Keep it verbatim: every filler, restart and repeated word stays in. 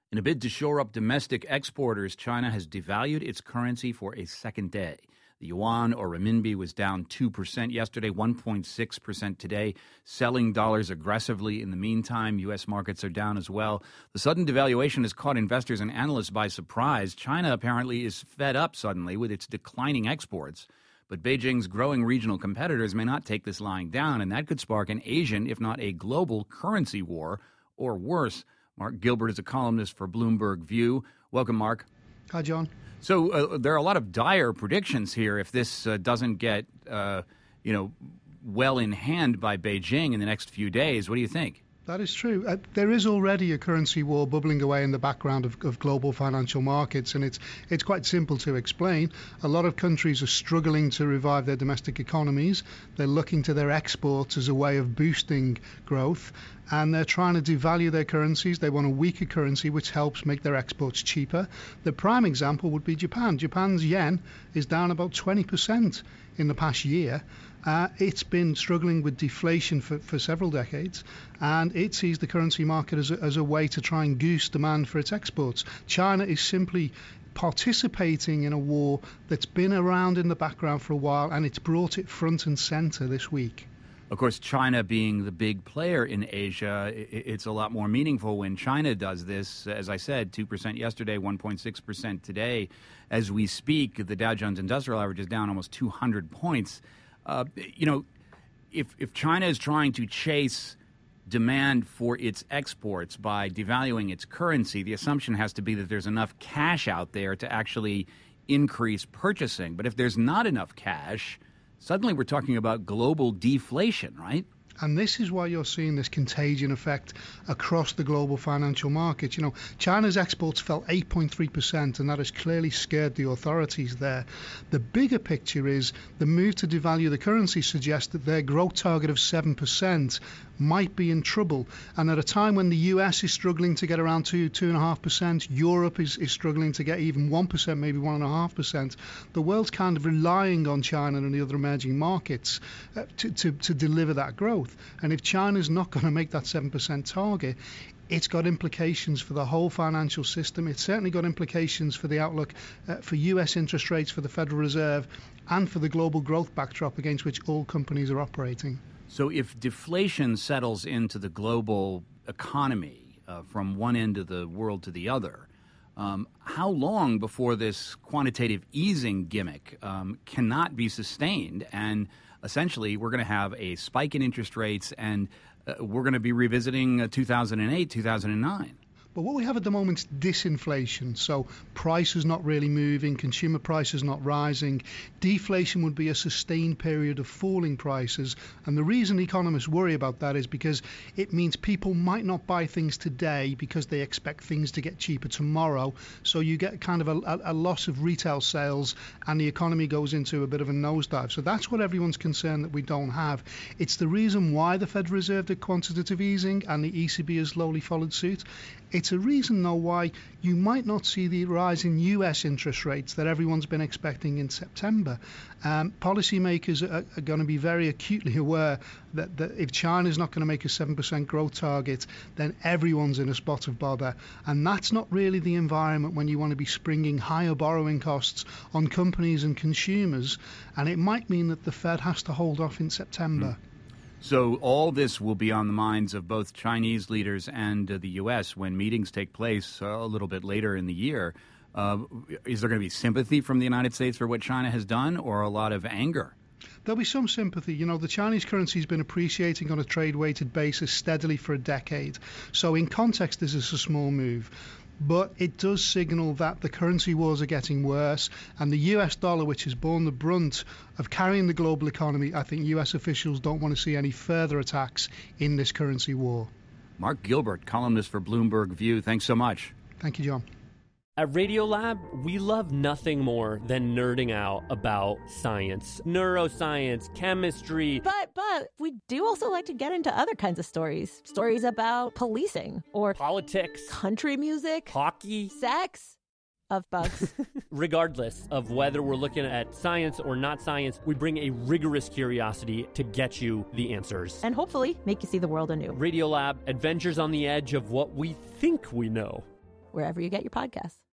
In a bid to shore up domestic exporters, China has devalued its currency for a second day. The yuan or renminbi was down two percent yesterday, one point six percent today, selling dollars aggressively. In the meantime, U S markets are down as well. The sudden devaluation has caught investors and analysts by surprise. China apparently is fed up suddenly with its declining exports. But Beijing's growing regional competitors may not take this lying down, and that could spark an Asian, if not a global, currency war, or worse. Mark Gilbert is a columnist for Bloomberg View. Welcome, Mark. Hi, John. So uh, there are a lot of dire predictions here if this uh, doesn't get, uh, you know, well in hand by Beijing in the next few days. What do you think? That is true. Uh, there is already a currency war bubbling away in the background of, of global financial markets, and it's it's quite simple to explain. A lot of countries are struggling to revive their domestic economies. They're looking to their exports as a way of boosting growth, and they're trying to devalue their currencies. They want a weaker currency, which helps make their exports cheaper. The prime example would be Japan. Japan's yen is down about twenty percent in the past year. Uh, it's been struggling with deflation for, for several decades, and it sees the currency market as a, as a way to try and goose demand for its exports. China is simply participating in a war that's been around in the background for a while, and it's brought it front and center this week. Of course, China being the big player in Asia, it's a lot more meaningful when China does this. As I said, two percent yesterday, one point six percent today. As we speak, the Dow Jones Industrial Average is down almost two hundred points. Uh, you know, if if China is trying to chase demand for its exports by devaluing its currency, the assumption has to be that there's enough cash out there to actually increase purchasing. But if there's not enough cash, suddenly we're talking about global deflation, right? And this is why you're seeing this contagion effect across the global financial markets. You know, China's exports fell eight point three percent, and that has clearly scared the authorities there. The bigger picture is the move to devalue the currency suggests that their growth target of seven percent might be in trouble. And at a time when the U S is struggling to get around two, two and a half percent, Europe is, is struggling to get even one percent, maybe one and a half percent, the world's kind of relying on China and the other emerging markets uh, to, to, to deliver that growth. And if China's not going to make that seven percent target, it's got implications for the whole financial system. It's certainly got implications for the outlook uh, for U S interest rates, for the Federal Reserve, and for the global growth backdrop against which all companies are operating. So if deflation settles into the global economy uh, from one end of the world to the other, um, how long before this quantitative easing gimmick um, cannot be sustained? And essentially, we're going to have a spike in interest rates, and uh, we're going to be revisiting uh, two thousand eight, two thousand nine. But what we have at the moment is disinflation. So prices not really moving, consumer prices not rising. Deflation would be a sustained period of falling prices. And the reason economists worry about that is because it means people might not buy things today because they expect things to get cheaper tomorrow. So you get kind of a, a loss of retail sales, and the economy goes into a bit of a nosedive. So that's what everyone's concerned that we don't have. It's the reason why the Federal Reserve did quantitative easing and the E C B has slowly followed suit. It's a reason, though, why you might not see the rise in U S interest rates that everyone's been expecting in September. Um, policymakers are, are going to be very acutely aware that, that if China's not going to make a seven percent growth target, then everyone's in a spot of bother. And that's not really the environment when you want to be springing higher borrowing costs on companies and consumers. And it might mean that the Fed has to hold off in September. Mm. So all this will be on the minds of both Chinese leaders and uh, the U S when meetings take place uh, a little bit later in the year. Uh, is there going to be sympathy from the United States for what China has done, or a lot of anger? There'll be some sympathy. You know, the Chinese currency has been appreciating on a trade-weighted basis steadily for a decade. So in context, this is a small move. But it does signal that the currency wars are getting worse, and the U S dollar, which has borne the brunt of carrying the global economy, I think U S officials don't want to see any further attacks in this currency war. Mark Gilbert, columnist for Bloomberg View. Thanks so much. Thank you, John. At Radiolab, we love nothing more than nerding out about science, neuroscience, chemistry. But, but, we do also like to get into other kinds of stories. Stories about policing or politics, country music, hockey, sex, of bugs. Regardless of whether we're looking at science or not science, we bring a rigorous curiosity to get you the answers. And hopefully make you see the world anew. Radiolab, adventures on the edge of what we think we know. wherever you get your podcasts.